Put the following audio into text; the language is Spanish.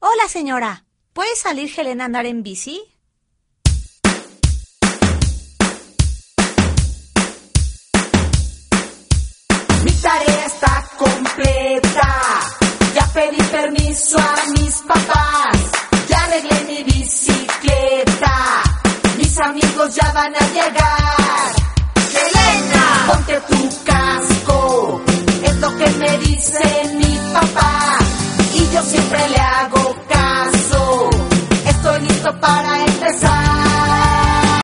Hola, señora. ¿Puede salir Helena a andar en bici? Mi tarea está completa. Ya pedí permiso a mis papás. Ya arreglé mi bicicleta. Mis amigos ya van a llegar. ¡Helena! Ponte tu casco. Es lo que me dice mi